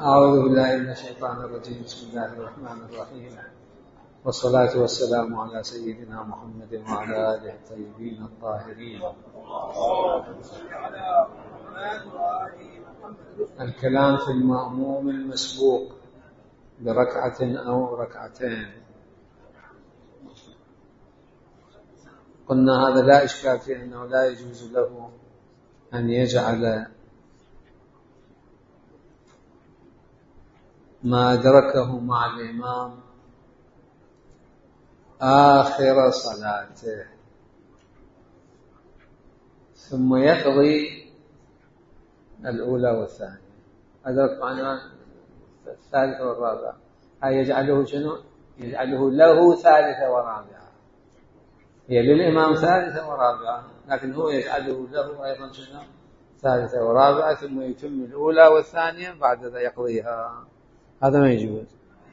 أعوذ بالله من الشيطان الرجيم. بسم الله الرحمن الرحيم، والصلاة والسلام على سيدنا محمد وعلى آله الطيبين الطاهرين. الكلام في المأموم المسبوق بركعة أو ركعتين. قلنا هذا لا إشكال فيه، أنه لا يجوز له أن يجعل ما أدركه مع الإمام آخر صلاته ثم يقضي الأولى والثانية. أدرك معنا الثالثة والرابعة، هاي يجعله شنو؟ يجعله له ثالثة ورابعة. هي للإمام ثالثة ورابعة، لكن هو يجعله له أيضا شنو؟ ثالثة ورابعة، ثم يتم الأولى والثانية بعد ذا يقضيها. هذا ما يجوز.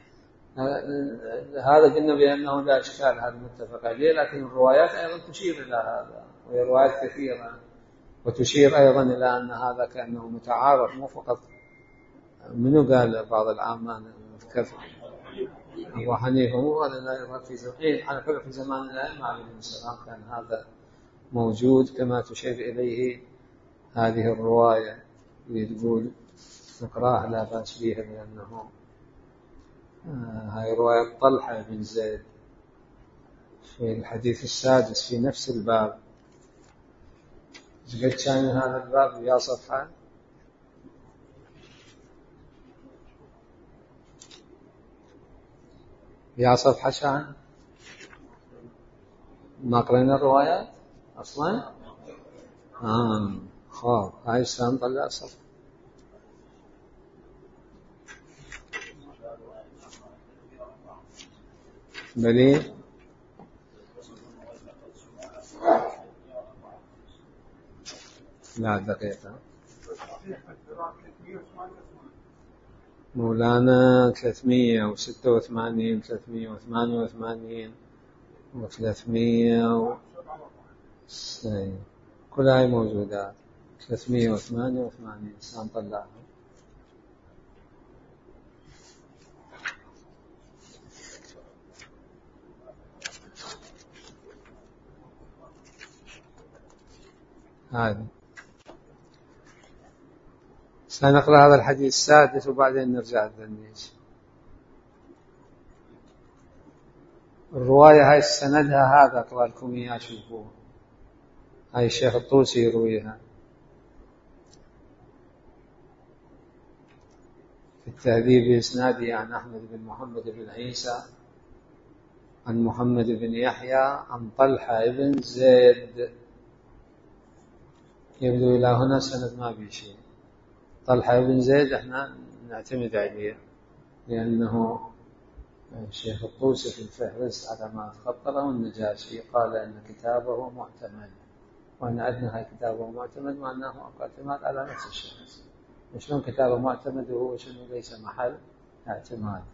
هذا قلنا بأنه لا إشكال، هذا متفق عليه، لكن الروايات أيضا تشير إلى هذا، وهي روايات كثيرة، وتشير أيضا إلى أن هذا كأنه متعارف، مو فقط منو قال بعض العامة نذكر أبو حنيفة، مو هذا لا في زمان، على كل في زمان الأئمة عليهم السلام كان هذا موجود، كما تشير إليه هذه الرواية اللي تقول نقراها لا بأس بها، لأنه هاي رواية طلحة بن زيد في الحديث السادس في نفس الباب. قد كان هذا الباب يا صفحة؟ يا صفحة شان ما قرينا الروايات أصلا؟ خاب هاي السلام طلع صفحة. بلي لا دقيقة، مولانا 386 388 و300 كل هاي موجودات. 388 سنطلعها. هذه سنقرأ هذا الحديث السادس وبعدين نرجع للنيش. الرواية هاي سندها هذا أقرأ لكم إياه، شوفوه. هاي الشيخ الطوسي يرويها في التهذيب بإسناده عن أحمد بن محمد بن عيسى عن محمد بن يحيى عن طلحة بن زيد. يبدو إلى هنا سند ما في شيء. طلحة بن زيد احنا نعتمد عليه، لأنه الشيخ الطوسي في الفهرس على ما خطره النجاشي قال أن كتابه معتمد، وأن عندنا هاي كتابه معتمد معناه اعتماد على نفس الشخص. شلون كتابه معتمد وهو شنو ليس محل اعتماد؟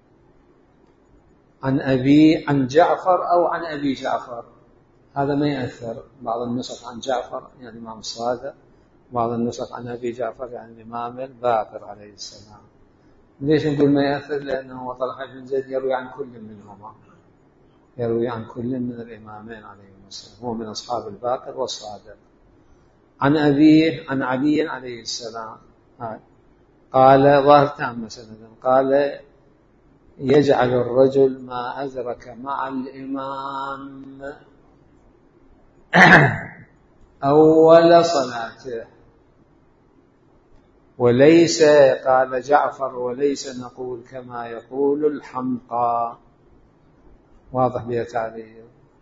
عن أبي عن جعفر أو عن أبي جعفر، هذا ما يأثر. بعض النسخ عن جعفر يعني الإمام الصادق، بعض النسخ عن أبي جعفر يعني الإمام الباقر عليه السلام. ليش نقول ما يأثر؟ لأنه طلحة بن زيد يروي عن كل منهما، يروي عن كل من الإمامين عليهم السلام، هو من أصحاب الباقر والصادق. عن أبيه عن علي عليه السلام قال، ظاهر تام سندا، قال يجعل الرجل ما أدرك مع الإمام أول صلاته، وليس قال جعفر وليس نقول كما يقول الحمقى. واضح بها تعليل.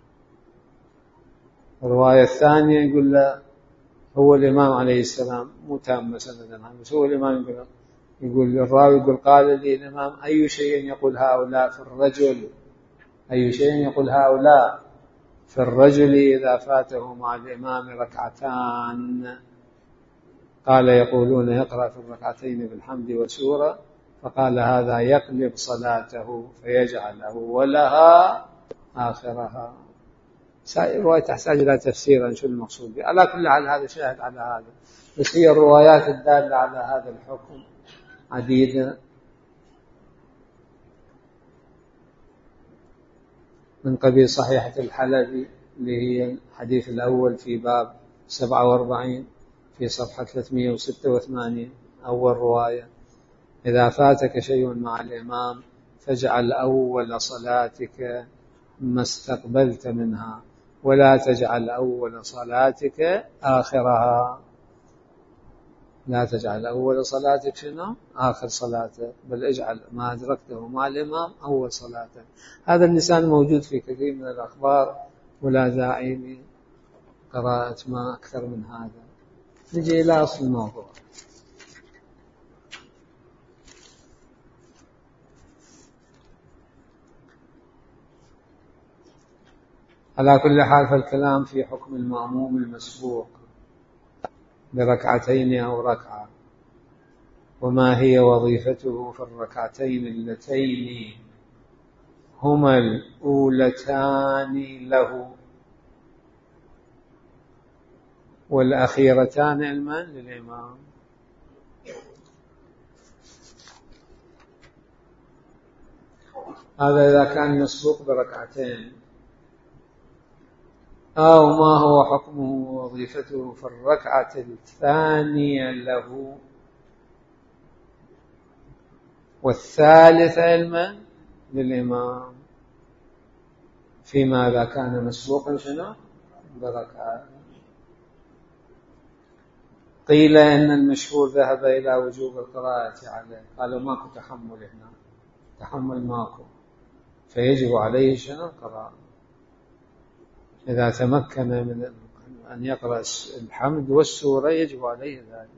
الرواية الثانية يقول له هو الإمام عليه السلام متام سندا، بس هو الإمام يقول الراوي يقول قال لي الإمام أي شيء يقول هؤلاء في الرجل، أي شيء يقول هؤلاء في الرجل إذا فاته مع الإمام ركعتان. قال يقولون يقرأ في الركعتين بالحمد وسورة، فقال هذا يقلب صلاته فيجعل أولها آخرها. رواية تحتاج إلى تفسيرا شو المقصود به. على كل حال هذا شاهد على هذا، بس هي الروايات الدالة على هذا الحكم عديدة من قبيل صحيحة الحلبي اللي هي الحديث الأول في باب 47 في صفحة 386 أول رواية: إذا فاتك شيء مع الإمام فاجعل أول صلاتك ما استقبلت منها، ولا تجعل أول صلاتك آخرها. لا تجعل أول صلاتك شنو؟ آخر صلاتك، بل اجعل ما أدركته مع الإمام أول صلاتك. هذا اللسان موجود في كثير من الأخبار، ولا داعي لقراءة ما أكثر من هذا. نجي إلى أصل الموضوع. على كل حال فالكلام في حكم المأموم المسبوق بركعتين أو ركعة، وما هي وظيفته في الركعتين اللتين هما الأولتان له والأخيرتان للإمام. هذا إذا كان مسبوق بركعتين. أو ما هو حكمه ووظيفته في الركعة الثانية له والثالثة للإمام، فيما إذا كان مسبوقا شنو بركعة. قيل إن المشهور ذهب إلى وجوب القراءة عليه، قالوا ماكو تحمل هنا، تحمل ماكو، فيجب عليه شنو القراءة. إذا تمكن من أن يقرأ الحمد والسورة يجب عليه ذلك.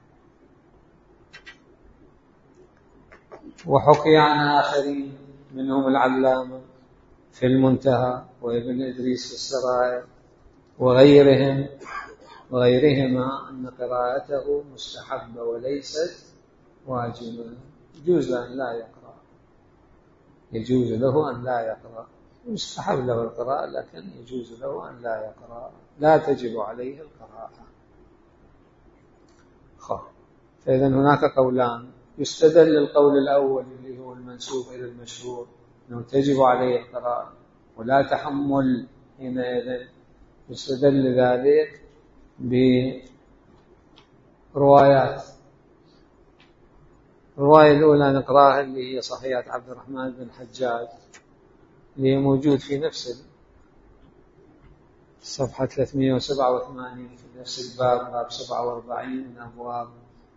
وحكي عن آخرين منهم العلامة في المنتهى وابن إدريس في السرائر وغيرهما أن قراءته مستحبة وليست واجبة. يجوز له أن لا يقرأ، يجوز له أن لا يقرأ، مستحب له القراءة لكن يجوز له أن لا يقرأ، لا تجب عليه القراءة. فإذا هناك قولان: يستدل القول الأول اللي هو المنسوب إلى المشهور أنه تجب عليه القراءة ولا تحمل حينئذ، يستدل ذلك بروايات. الرواية الأولى نقراها اللي هي صحيحة عبد الرحمن بن حجاج اللي هي موجود في نفس صفحة 387 في نفس الباب، باب 47 من أبواب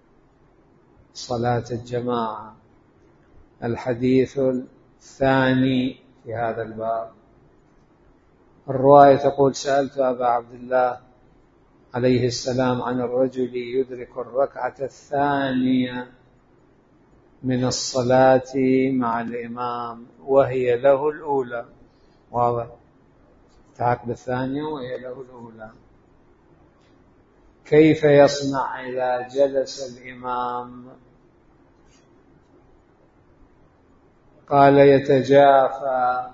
صلاة الجماعة، الحديث الثاني في هذا الباب. الرواية تقول: سألت أبا عبد الله عليه السلام عن الرجل يدرك الركعة الثانية من الصلاة مع الإمام وهي له الأولى. واضح، تعقب الثانية وهي له الأولى. كيف يصنع إذا جلس الإمام؟ قال: يتجافى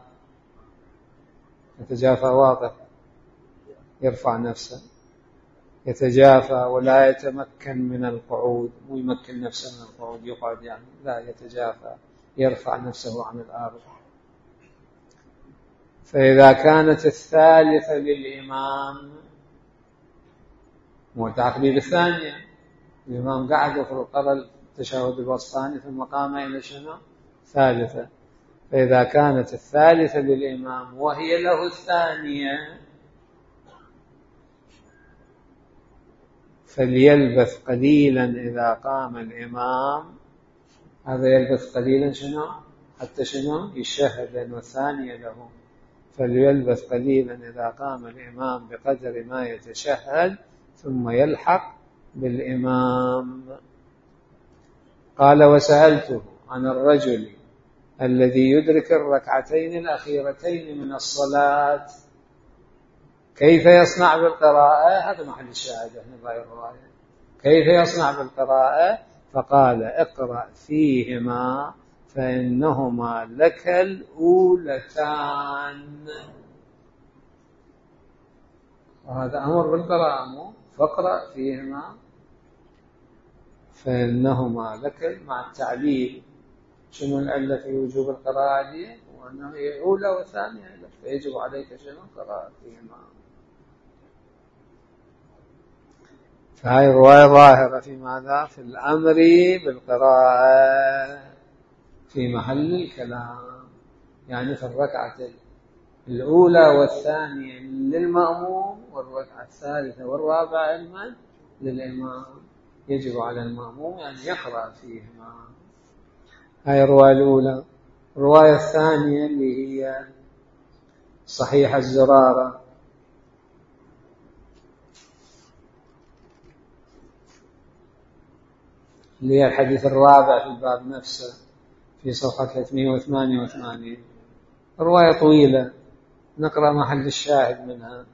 واضح، يرفع نفسه، يتجافى ولا يتمكن من القعود، مو يمكن نفسه من القعود يقعد يعني، لا، يتجافى يرفع نفسه عن الأرض. فإذا كانت الثالثة للإمام وتعقيب الثانية، الإمام قعد وقرأ التشهد الوسطاني ثم قام إلى شنو؟ ثالثة. فإذا كانت الثالثة للإمام وهي له الثانية فليلبث قليلا إذا قام الإمام. هذا يلبث قليلا شنو؟ حتى شنو؟ يشهد، لأنه الثانية له. فليلبث قليلا إذا قام الإمام بقدر ما يتشهد ثم يلحق بالإمام. قال: وسألته عن الرجل الذي يدرك الركعتين الأخيرتين من الصلاة كيف يصنع بالقراءة. هذا محل الشاهد في الرواية، كيف يصنع بالقراءة؟ فقال: اقرأ فيهما فإنهما لك الأولتان. وهذا أمر بالقراءة، فاقرأ فيهما فإنهما لك مع التعليل. شنو العلة في وجوب القراءة دي؟ وأنه هي أولى وثانية لك، فيجب عليك شنو قراءتهما. فهذه الرواية ظاهرة في ماذا؟ في الأمر بالقراءة في محل الكلام، يعني في الركعة الأولى والثانية للمأموم، والركعة الثالثة والرابعة للإمام. يجب على المأموم أن يقرأ فيهما. هاي الرواية الأولى. الرواية الثانية اللي هي صحيح الزرارة، اللي هي الحديث الرابع في الباب نفسه في صفحة 388. رواية طويلة، نقرأ محل الشاهد منها.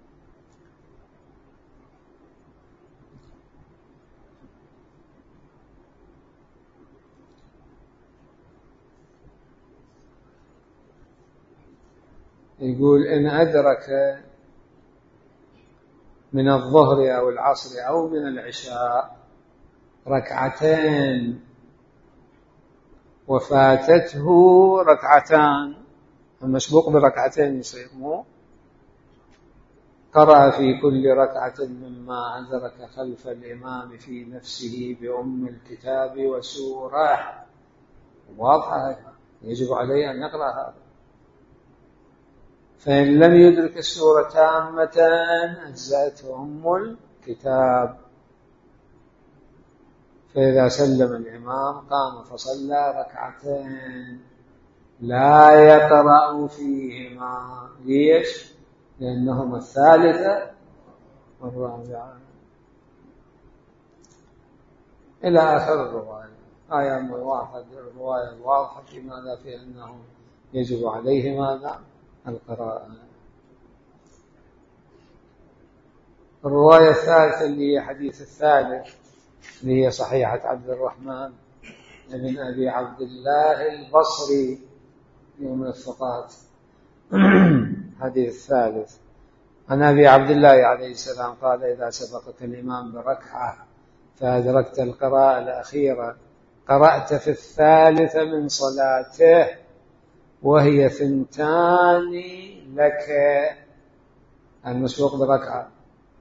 يقول: إن أدرك من الظهر أو العصر أو من العشاء ركعتين وفاتته ركعتان، المسبوق بركعتين يصير مو، قرأ في كل ركعة مما أدرك خلف الإمام في نفسه بأم الكتاب وسورة. واضحة، يجب عليه أن يقرأ هذا. فإن لم يدرك السورة تامة أجزأته أم الكتاب. فإذا سلم الإمام قام فصلى ركعتين لا يقرأ فيهما. ليش؟ لأنهما الثالثة والرابعة إلى آخر الرواية. آية الرواية الواضحة في ماذا؟ في أنه يجب عليه ماذا؟ القراءة. الرواية الثالثة اللي هي حديث الثالث، اللي هي صحيحة عبد الرحمن بن أبي عبد الله البصري من الثقات. حديث الثالث عن أبي عبد الله عليه السلام قال: إذا سبقك الإمام بركعة فأدركت القراءة الأخيرة قرأت في الثالثة من صلاته وهي 2 لك. المسبوق بركعة،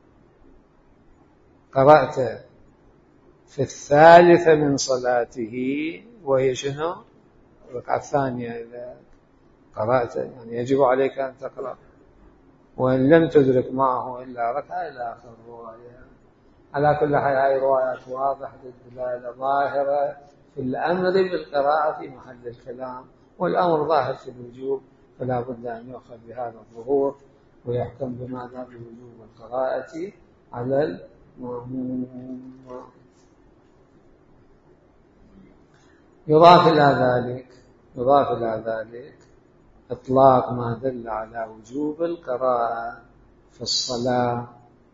قرأت في الثالثة من صلاته وهي شنو؟ الركعة الثانية. إذا قرأت يعني يجب عليك أن تقرأ، وإن لم تدرك معه إلا ركعة إلى آخر الرواية. على كل حال هذه روايات واضحة الدلالة ظاهرة في الأمر بالقراءة في محل الكلام، والأمر ظاهر في الوجوب، فلا بد أن يؤخذ بهذا الظهور ويحكم بماذا؟ بوجوب القراءة على المأموم. يضاف إلى ذلك إطلاق ما دل على وجوب القراءة في الصلاة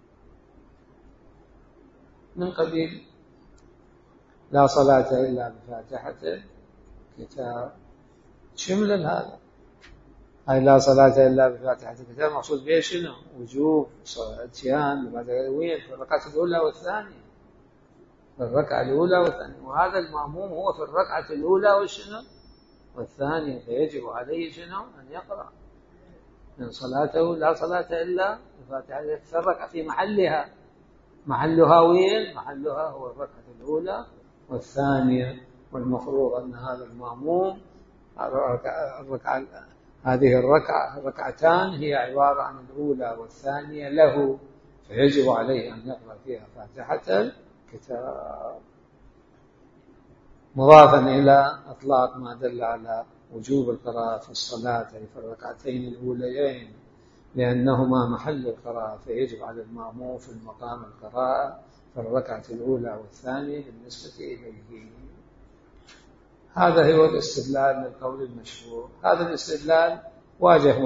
من قبيل لا صلاة إلا بفاتحة الكتاب. شمل هذا، هاي لا صلاة إلا بفاتحة الكتاب مقصود بها شنو؟ وجوب اتيان وين؟ في الركعة الأولى والثانية، في الركعة الأولى والثانية، وهذا المأموم هو في الركعة الأولى والشنو؟ والثانية، فيجب عليه شنو؟ أن يقرأ من صلاته لا صلاة إلا بفاتحة. الركعة في محلها وين؟ محلها هو الركعة الأولى والثانية، والمفروض أن هذا المأموم هذه الركعتان هي عبارة عن الأولى والثانية له، فيجب عليه أن يقرأ فيها فاتحة الكتاب. مضافا إلى إطلاق ما دل على وجوب القراءة في الصلاة في الركعتين الأوليين لأنهما محل القراءة، فيجب على المأموم في المقام القراءة في الركعة الأولى والثانية بالنسبة إليه. هذا هو الاستدلال للقول المشهور. هذا الاستدلال واجه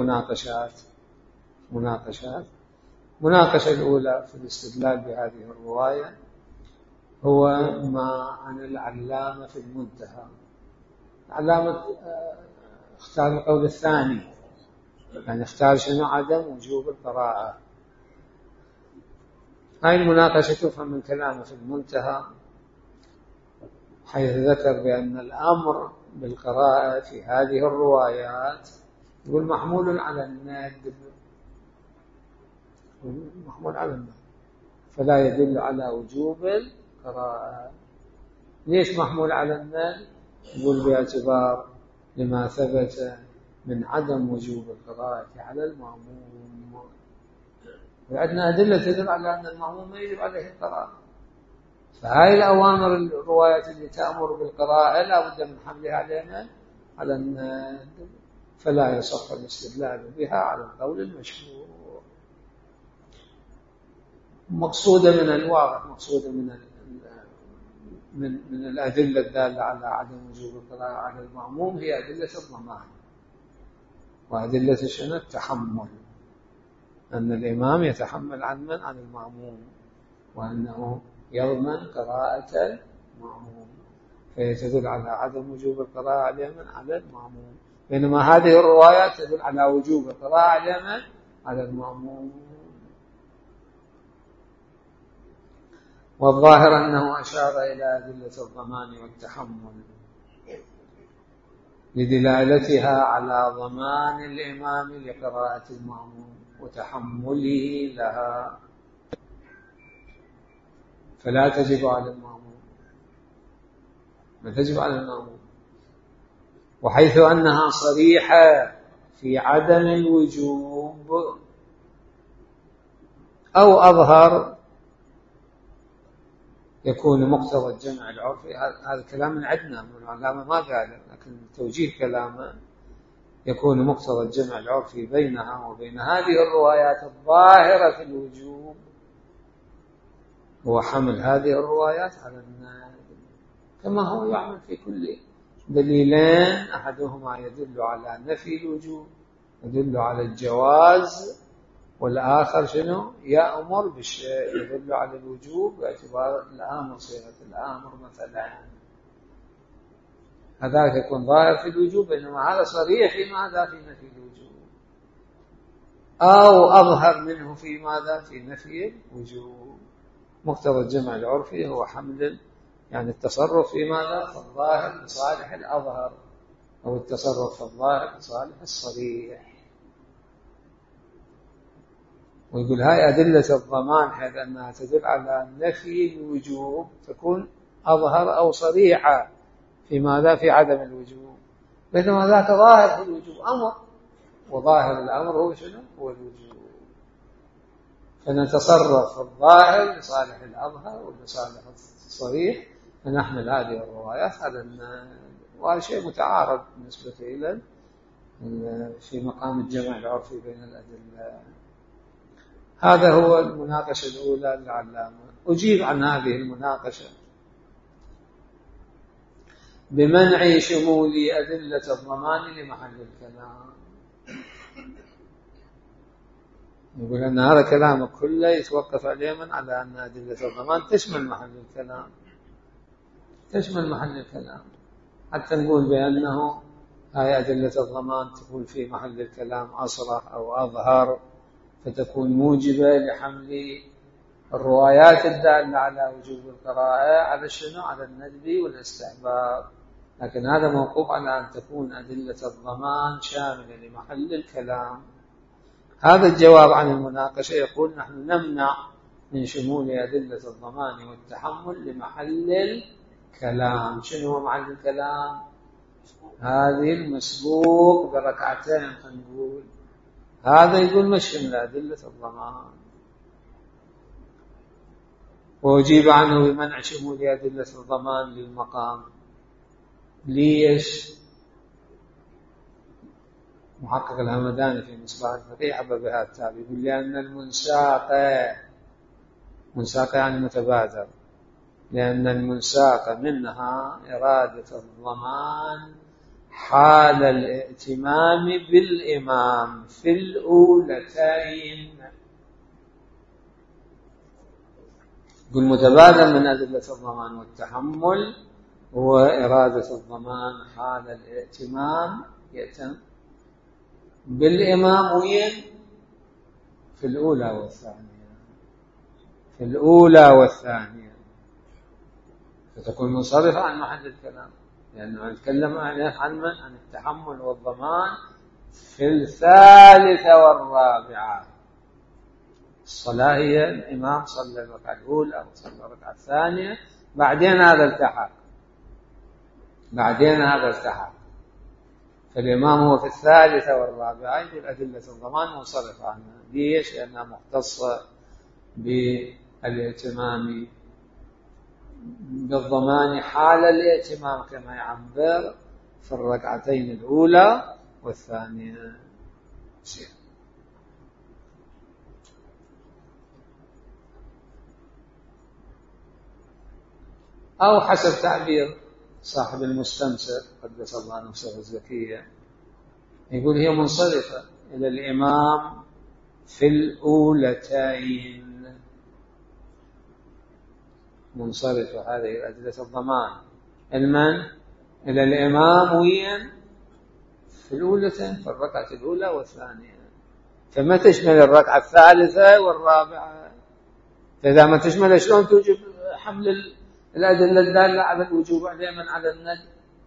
مناقشة الأولى في الاستدلال بهذه الرواية هو ما عن العلامة في المنتهى. العلامة اختار القول الثاني، يعني اختار شنو؟ عدم وجوب القراءة. هاي المناقشة تفهم من كلامه في المنتهى حيث ذكر بأن الأمر بالقراءة في هذه الروايات يقول محمول على الندب، محمول على الندب، فلا يدل على وجوب القراءة. ليش محمول على الندب؟ يقول باعتبار لما ثبت من عدم وجوب القراءة على المأموم، وعندنا أدلة تدل على أن المأموم ما يجب عليه القراءة. فهاي الأوامر الروايات اللي تأمر بالقراءة لا بد من حملها على الندب، فلا يصح الاستدلال بها على القول المشهور. مقصودة من الواضح، مقصودة من الأدلة الدالة على عدم وجوب القراءة على المأموم هي أدلة الضمان وأدلة شنو؟ التحمل، أن الإمام يتحمل عن من؟ عن المأموم، وأنه يضمن قراءة المأموم، فيتدل على عدم وجوب القراءة على من؟ على المأموم، بينما هذه الروايات تدل على وجوب القراءة على من؟ على المأموم. والظاهر أنه أشار إلى أدلة الضمان والتحمل لدلالتها على ضمان الإمام لقراءة المأموم وتحمله لها، فلا تجب على المأموم، ما تجب على المأموم. وحيث أنها صريحة في عدم الوجوب أو أظهر يكون مقتضى الجمع العرفي. هذا الكلام من عندنا من العلامة ما قال، لكن توجيه كلامه يكون مقتضى الجمع العرفي بينها وبين هذه الروايات الظاهرة في الوجوب هو حمل هذه الروايات على الندب، كما هو يعمل في كل دليلين، أحدهما يدل على نفي الوجوب يدل على الجواز، والآخر شنو؟ يأمر بالشيء يدل على الوجوب باعتبار الآمر صيغة الآمر مثلا، هذاك يكون ظاهر في الوجوب، بينما هذا صريح في ماذا؟ في نفي الوجوب، أو أظهر منه في ماذا؟ في نفي الوجوب. مقتضى الجمع العرفي هو حمل يعني التصرف في ماذا؟ في الظاهر لصالح الأظهر، أو التصرف في الظاهر لصالح الصريح. ويقول هاي أدلة الضمان حيث أنها تدل على نفي الوجوب تكون أظهر أو صريحة في ماذا؟ في عدم الوجوب، بينما ذاك ظاهر في الوجوب أمر، وظاهر الأمر هو شنو؟ هو الوجوب. فنتصرف في الظاهر لصالح الأظهر ولصالح الصريح، فنحمل هذه الروايات على وهذا شيء متعارض بالنسبة إلى في مقام الجمع العرفي بين الأدلة. هذا هو المناقشة الأولى للعلامة. أجيب عن هذه المناقشة بمنع شمول أدلة الضمان لمحل الكلام. يقول أن هذا كلام كله يتوقف عليه على أن أدلة الضمان تشمل محل الكلام، تشمل محل الكلام، حتى نقول بأنه هاي أدلة الضمان تكون في محل الكلام أصرح أو أظهر، فتكون موجبة لحمل الروايات الدالة على وجوب القراءة على شنو؟ على الندب والاستحباب. لكن هذا موقوف على أن تكون أدلة الضمان شاملة لمحل الكلام. هذا الجواب عن المناقشة. يقول نحن نمنع من شمول أدلة الضمان والتحمل لمحل الكلام. شنو هو محل الكلام؟ هذه المسبوق بركعتين نقول هذا يقول مش من أدلة الضمان. وأجيب عنه بمنع شمول أدلة الضمان للمقام. ليش؟ محقق الهمداني في مصباح الفقيه حبب بها التابع يقول لأن منساق يعني متبادر، لأن المنساق منها إرادة الضمان حال الائتمام بالإمام في الأولتين. يقول متبادر من أدلة الضمان والتحمل هو إرادة الضمان حال الائتمام يأتم بالإمام وين؟ في الأولى والثانية، في الأولى والثانية، في فتكون منصرفة عن محل الكلام، لأنه نتكلم عن من؟ عن التحمل والضمان في الثالثة والرابعة. الصلاة هي الإمام صلى الركعة الأولى أو صلى الركعة الثانية، بعدين هذا التحق، فالإمام هو في الثالثة والرابعة، يقول أدلة الضمان منصرفة عنها. ليش؟ لأنها مختصة بالاهتمام بالضمان حال الاهتمام كما يعبر في الركعتين الأولى والثانية. أو حسب تعبير صاحب المستمسك قدس الله نفسه الزكية، يقول هي منصرفة إلى الإمام في الأولتين. منصرفة هذه أدلة الضمان المن إلى الإمام وين؟ في الأولتين، في الركعة الأولى والثانية. فما تشمل الركعة الثالثة والرابعة. فإذا ما تشمل شلون توجب حمل الأدلة الدالة على الوجوب عليها على الندب؟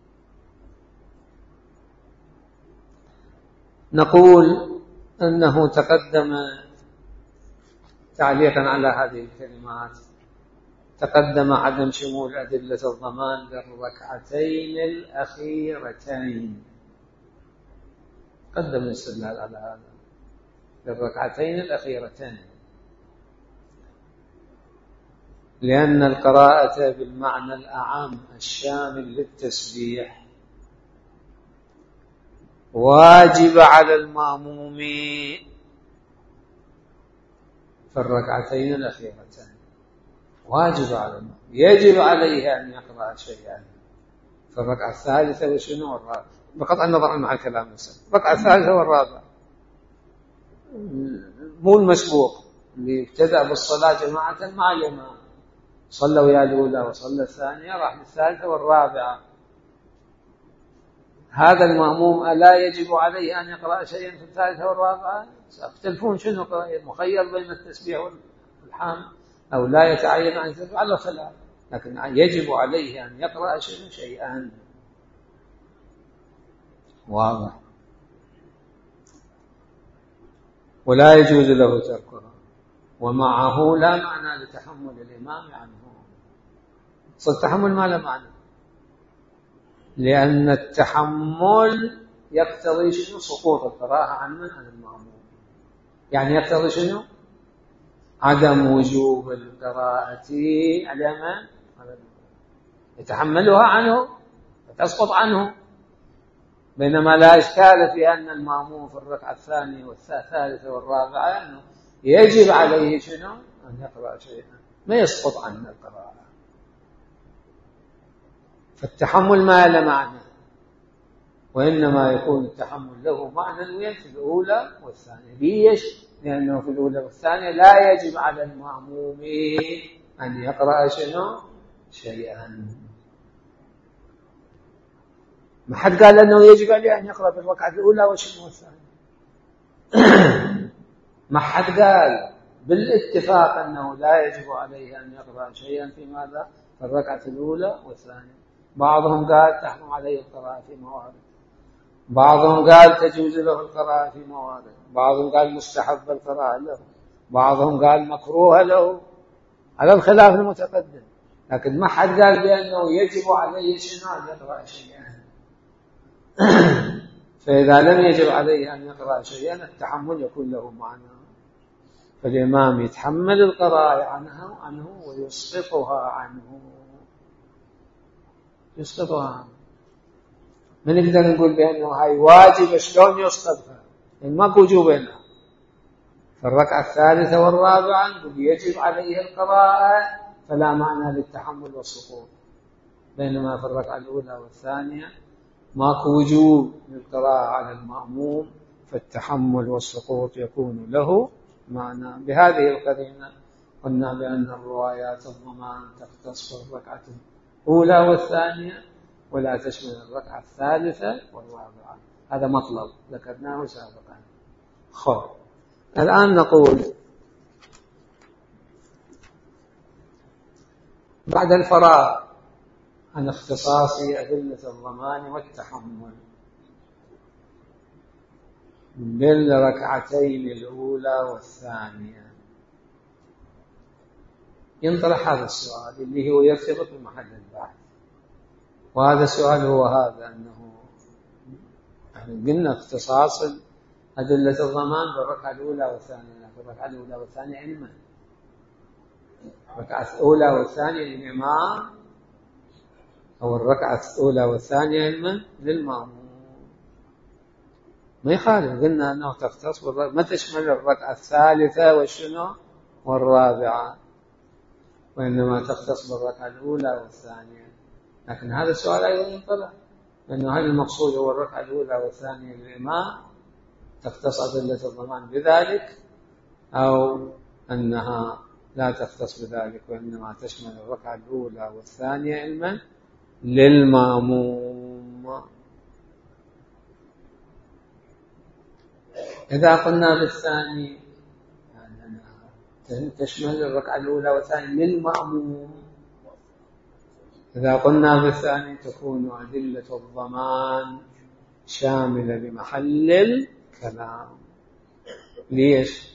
نقول أنه تقدم تعليقا على هذه الكلمات، تقدم عدم شمول أدلة الضمان للركعتين الأخيرتين. قدم الاستدلال على هذا للركعتين الأخيرتين، لأن القراءة بالمعنى الأعم الشامل للتسبيح واجب على المأموم في الركعتين الأخيرتين. واجب على المأموم، يجب عليه أن يقرأ شيئا في الركعة الثالثة وشنو والرابعة، بقطع النظر مع الكلام نفسه. الركعة الثالثة والرابعة، مو المسبوق اللي ابتدأ بالصلاة جماعة مع الإمام، صلى ويا الأولى وصلى الثانية، راح للثالثة والرابعة. هذا المأموم ألا يجب عليه أن يقرأ شيئا في الثالثة والرابعة؟ سيختلفون شنو مخير بين التسبيح والحامد أو لا يتعين عن التسبيح على خلاف، لكن يجب عليه أن يقرأ شيئا. واضح. ولا يجوز له تركها، ومعه لا معنى لتحمل الإمام عنه. التحمل ما له معنى، لأن التحمل يقتضي شنو؟ سقوط القراءة عن المأموم. يعني يقتضي شنو؟ عدم وجوب القراءة على من؟ يتحملها عنه فتسقط عنه. بينما لا إشكال في أن المأموم في الركعة الثانية والثالثة والرابعة أنه يجب عليه شنو؟ أن يقرأ شيئا، ما يسقط عنه القراءة. فالتحمل ما له معنى، وإنما يكون التحمل له معنى وين؟ في الأولى والثانية. ليش؟ لأنه في الأولى والثانية لا يجب على المأموم أن يقرأ شنو؟ شيئا. ما حد قال أنه يجب عليه أن يقرأ في الركعة الأولى وشنو والثانية. ما حد قال، بالاتفاق أنه لا يجب عليه أن يقرأ شيئا في ماذا؟ في الركعة الأولى والثانية. بعضهم قال تحرم عليه القراءة في موارد، بعضهم قال تجوز له القراءة في موارد، بعضهم قال مستحب القراءة له، بعضهم قال مكروه له، على الخلاف المتقدم. لكن ما حد قال بأنه يجب عليه شنو؟ أن يقرأ شيئا. فإذا لم يجب عليه أن يقرأ شيئا التحمل يكون له معنى، فالإمام يتحمل القراءة عنه ويسقطها عنه. ما نقدر نقول بأنه هاي واجب شلون يسقطها، يعني ماكو وجوب هنا. في الركعة الثالثة والرابعة نقول يجب عليه القراءة فلا معنى للتحمل والسقوط، بينما في الركعة الأولى والثانية ماكو وجوب للقراءة على المأموم، فالتحمل والسقوط يكون له معنى. بهذه القرينة قلنا بأن الروايات الضمان تختص في الركعة الأولى والثانية ولا تشمل الركعة الثالثة والرابعة. هذا مطلب ذكرناه سابقا. خب، الآن نقول بعد الفراغ عن اختصاص أدلة الضمان والتحمل بالركعتين الأولى والثانية. ينطرح هذا السؤال اللي هو يرتبط بمحل البحث، وهذا السؤال هو هذا، أنه قلنا اختصاص أدلة الضمان بالركعة الأولى والثانية، الركعة الأولى والثانية علما، الركعة الأولى والثانية للإمام، أو الركعة الأولى والثانية علما للمأموم. ما يخالف، قلنا أنه تختص ما تشمل الركعة الثالثة والشنو والرابعة، وإنما تختص بالركعة الأولى والثانية. لكن هذا السؤال أيضا ينطرح، لأنه هل المقصود هو الركعة الأولى والثانية للإمام تختص أدلة الضمان بذلك، أو أنها لا تختص بذلك وإنما تشمل الركعة الأولى والثانية علما للمأموم. إذا قلنا بالثاني يعني تشمل الركعة الأولى والثانية للمأموم، إذا قلنا بالثاني تكون أدلة الضمان شاملة لمحل الكلام. ليش؟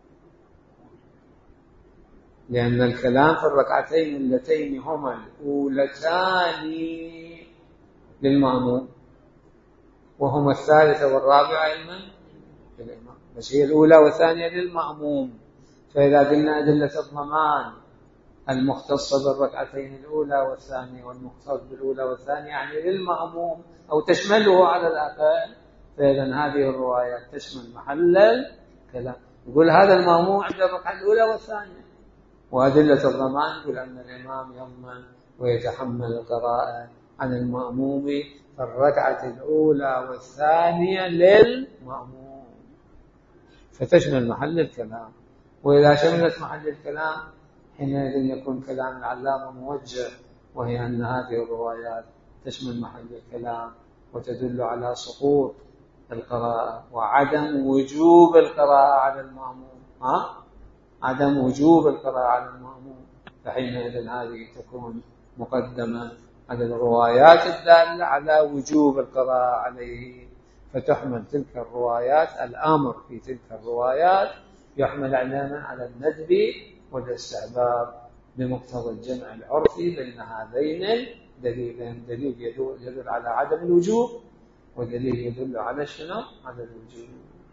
لأن الكلام في الركعتين اللتين هما الأولتان للمأموم، وهما الثالثة والرابعة علما للإمام، بس هي الأولى والثانية للمأموم. فإذا قلنا أدلة الضمان المختصة بالركعتين الأولى والثانية والمختص بالأولى والثانية يعني للمأموم أو تشمله على الأقل، فإذا هذه الروايات تشمل محل الكلام. يقول هذا المأموم عند الركعة الأولى والثانية، وأدلة الضمان يقول أن الإمام يضمن ويتحمل القراءة عن المأموم في الركعة الأولى والثانية للمأموم، فتشمل محل الكلام. وإذا شملت محل الكلام حينئذ يكون كلام العلامة موجه، وهي أن هذه الروايات تشمل محل الكلام وتدل على سقوط القراءة وعدم وجوب القراءة على المأموم، عدم وجوب القراءة على المأموم، فحينئذ هذه تكون مقدمة على الروايات الدالة على وجوب القراءة عليه، فتحمل تلك الروايات، الأمر في تلك الروايات يحمل على الندب والاستحباب بمقتضى الجمع العرفي بين هذين الدليلين، دليل يدل على عدم الوجوب ودليل يدل على شنو؟ على الوجوب.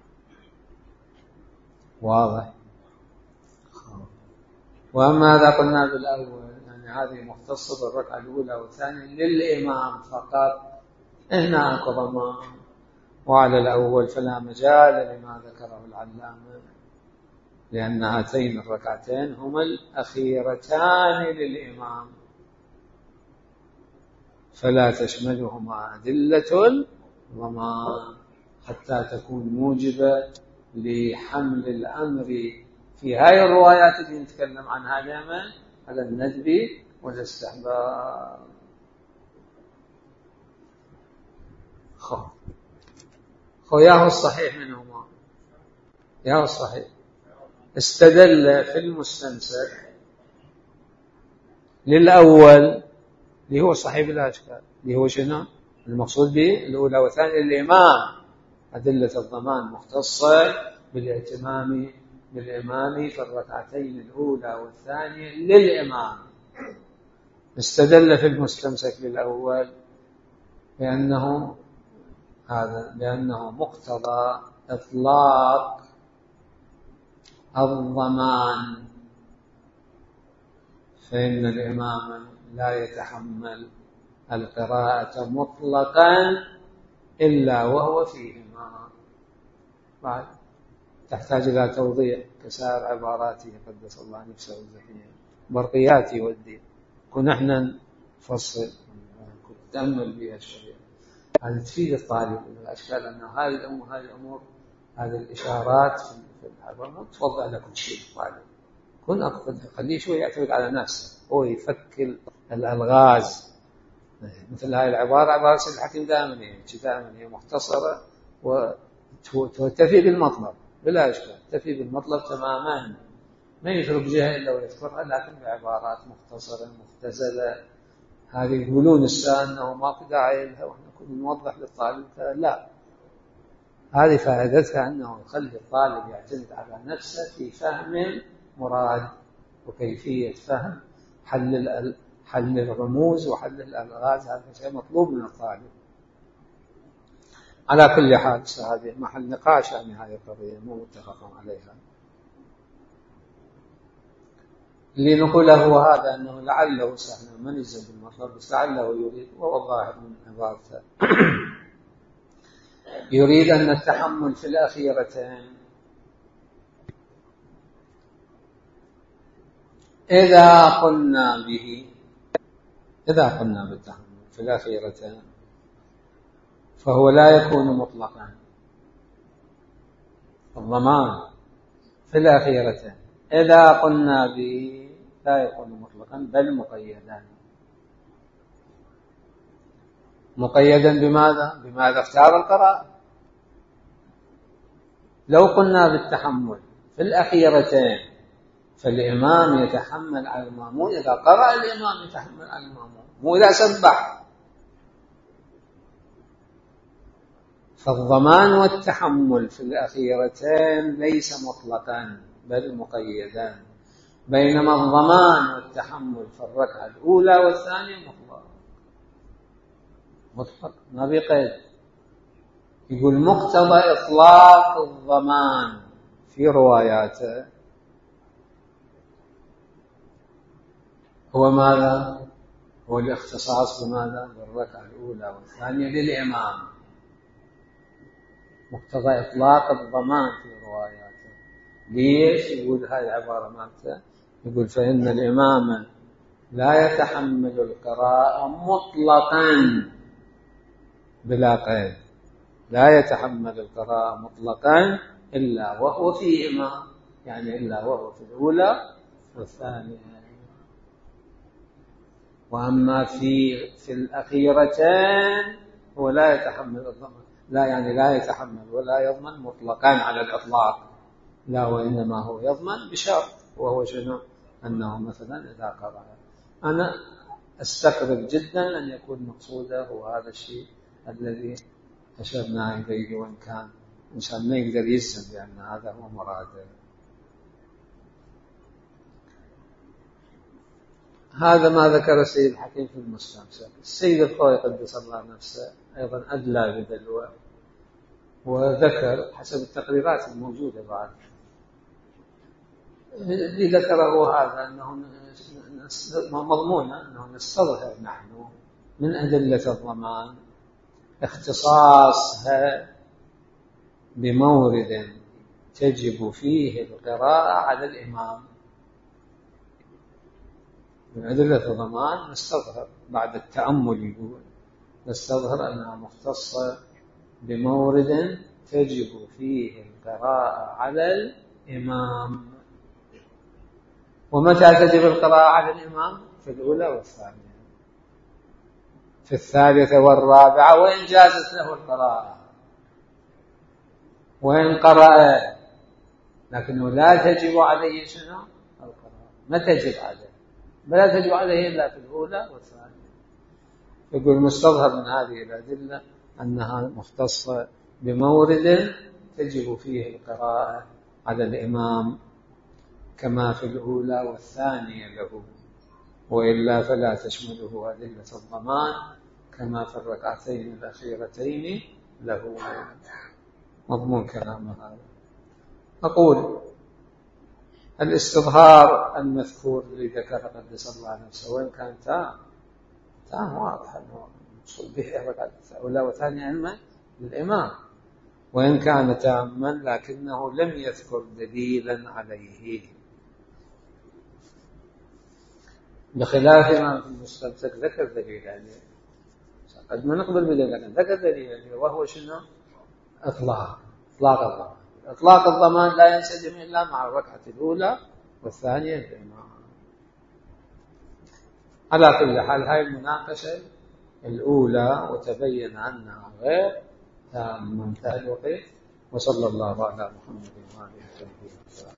واضح؟ وأما هذا قلنا بالأول يعني هذه مختصة بالركعة الأولى والثانية للإمام فقط، هنا ضمان، وعلى الأول فلا مجال لما ذكره العلامة، لأن هاتين الركعتين هما الأخيرتان للإمام، فلا تشملهما أدلة الضمان حتى تكون موجبة لحمل الأمر في هاي الروايات اللي نتكلم عنها دائما على الندب والاستحباب. ياهو الصحيح منهما، ياهو الصحيح استدل في المستنسخ للأول اللي هو صحيح بلا إشكال، اللي هو شنو المقصود به الأولى والثانية للإمام، أدلة الضمان مختصة بالاهتمام بالإمام في الركعتين الأولى والثانية للإمام. استدل في المستمسك للأول بأنه مقتضى إطلاق الضمان، فإن الإمام لا يتحمل القراءة مطلقا إلا وهو فيهما. بعد تحتاج إلى توضيح كسائر عباراته قدس الله نفسه الزكية، برقياتي والدين كنا احنا نفصل تأمل بها الشريعة، هذا تفيد الطالب الأشكال أنه هذه الأمور هذه الإشارات في الحضر ما توضع لكم شيء الطالب، كن أقصد خليه شوي يعتمد على نفسه، هو يفك الألغاز. مثل هاي العبارة عبارة سيد الحكيم دائما هي مختصرة وتفي بالمطلب بلا إشكال، تفي بالمطلب تماما، ما يترك جهة إلا ويذكرها، لكن بعبارات مختصرة مختزلة هذه يقولون أنه ما في داعي لها وإحنا كنا نوضح للطالب. لا، هذه فائدتها أنه يخلي الطالب يعتمد على نفسه في فهم مراد وكيفية فهم حل الرموز وحل الألغاز. هذا شيء مطلوب من الطالب. على كل حال هذه محل نقاش، يعني هذه القضية مو متفق عليها. اللي نقوله هو هذا، أنه لعله سهل من يلزم بالمطلب، بس لعله يريد، وهو ظاهر من عبارته يريد أن التحمل في الأخيرتين إذا قلنا بالتحمل في الأخيرتين فهو لا يكون مطلقا. الضمان في الأخيرتين إذا قلنا به لا يكون مطلقا بل مقيدا بماذا اختار القراء. لو قلنا بالتحمل في الأخيرتين فالإمام يتحمل على المأمون، إذا قرأ الإمام يتحمل على المأمون، مو إذا سبح. فالضمان والتحمل في الأخيرتين ليس مطلقا بل مقيدا، بينما الضمان والتحمل في الركعة الأولى والثانية مطلق ما بقيد. يقول مقتضى إطلاق الضمان في رواياته هو ماذا؟ هو الاختصاص بماذا؟ بالركعة الأولى والثانية للإمام. مقتضى إطلاق الضمان في رواياته. ليش؟ يقول هذه العبارة مالته، يقول فإن الإمام لا يتحمل القراءة مطلقا بلا قيد، لا يتحمل القراءة مطلقا إلا وهو في إمام، يعني إلا وهو في الأولى والثانية. وأما في الأخيرتين هو لا يتحمل الضمان، لا يتحمل ولا يضمن مطلقا على الإطلاق، لا، وإنما هو يضمن بشرط، وهو شنو؟ أنه مثلا إذا قرأ. أنا أستقرب جدا أن يكون مقصوده هو هذا الشيء الذي أشرنا إليه، وإن كان إنسان ما يقدر يجزم بأن هذا هو مراده. هذا ما ذكر السيد الحكيم في المستمسك. السيد الخوي قدس الله نفسه أيضا أدلى بدلوه، وذكر حسب التقريرات الموجودة بعد اللي ذكره هذا أنه مضمونة أنه نستظهر نحن من أدلة الضمان اختصاصها بمورد تجب فيه القراءة على الإمام. من أدلة الضمان نستظهر بعد التأمل، يقول نستظهر أنها مختصة بمورد تجب فيه القراءة على الإمام. ومتى تجب القراءة على الإمام؟ في الأولى والثانية، في الثالثة والرابعة، وإن جازت له القراءة، وإن قرأ، لكنه لا تجب عليه شنو؟ القراءة. ما تجب عليه، بلا تجب عليه إلا في الأولى والثانية. يقول مستظهر من هذه الأدلة أنها مختصة بمورد تجب فيه القراءة على الإمام كما في الأولى والثانية له، وإلا فلا تشمله أدلة الضمان كما في الركعتين الأخيرتين له. مضمون كلام هذا. أقول الاستظهار المذكور اللي ذكر قدس الله نفسه، وإن كان تام واضح أنه مقصود به الركعة الأولى والثانية علما للإمام، وإن كان تاما لكنه لم يذكر دليلا عليه، بخلاف ما في المستمسك ذكر دليل عليه. قد ما نقبل بدليل، لكن ذكر دليل عليه، وهو شنو؟ إطلاق الضمان. إطلاق الضمان لا ينسجم إلا مع الركعة الأولى والثانية للإمام. على كل حال هاي المناقشة الأولى وتبين أنها غير تامة. انتهى الوقت، وصلى الله على محمد وآله وصحبه وسلم.